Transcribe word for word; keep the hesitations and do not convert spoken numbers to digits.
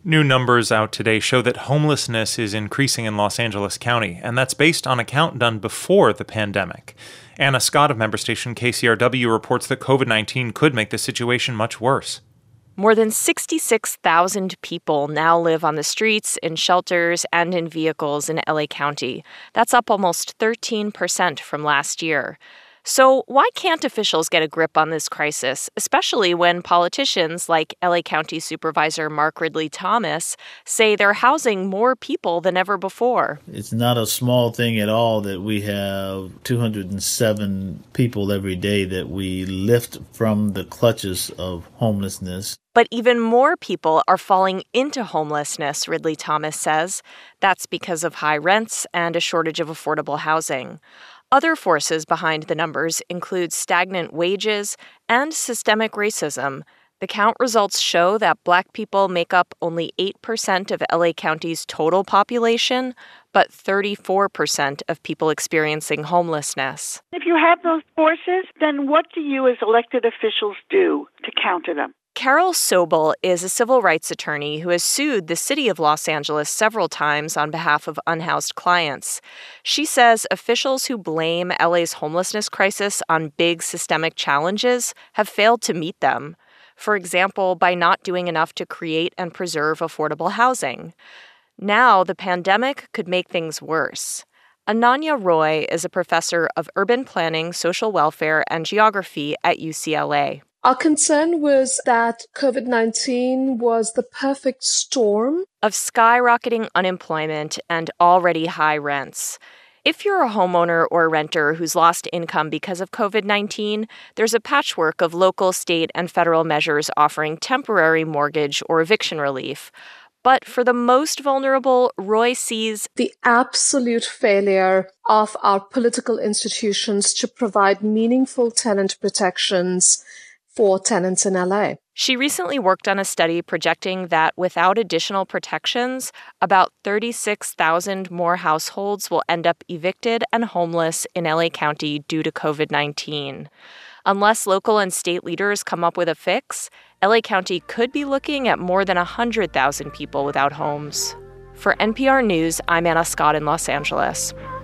New numbers out today show that homelessness is increasing in Los Angeles County, and that's based on a count done before the pandemic. Anna Scott of member station K C R W reports that covid nineteen could make the situation much worse. More than sixty-six thousand people now live on the streets, in shelters, and in vehicles in L A County. That's up almost thirteen percent from last year. So why can't officials get a grip on this crisis, especially when politicians like L A County Supervisor Mark Ridley Thomas say they're housing more people than ever before? It's not a small thing at all that we have two hundred seven people every day that we lift from the clutches of homelessness. But even more people are falling into homelessness, Ridley Thomas says. That's because of high rents and a shortage of affordable housing. Other forces behind the numbers include stagnant wages and systemic racism. The count results show that Black people make up only eight percent of L A County's total population, but thirty-four percent of people experiencing homelessness. If you have those forces, then what do you as elected officials do to counter them? Carol Sobel is a civil rights attorney who has sued the city of Los Angeles several times on behalf of unhoused clients. She says officials who blame L A's homelessness crisis on big systemic challenges have failed to meet them. For example, by not doing enough to create and preserve affordable housing. Now, the pandemic could make things worse. Ananya Roy is a professor of urban planning, social welfare, and geography at U C L A. Our concern was that covid nineteen was the perfect storm of skyrocketing unemployment and already high rents. If you're a homeowner or renter who's lost income because of covid nineteen, there's a patchwork of local, state, and federal measures offering temporary mortgage or eviction relief. But for the most vulnerable, Roy sees the absolute failure of our political institutions to provide meaningful tenant protections for tenants in L A. She recently worked on a study projecting that without additional protections, about thirty-six thousand more households will end up evicted and homeless in L A County due to covid nineteen. Unless local and state leaders come up with a fix, L A County could be looking at more than one hundred thousand people without homes. For N P R News, I'm Anna Scott in Los Angeles.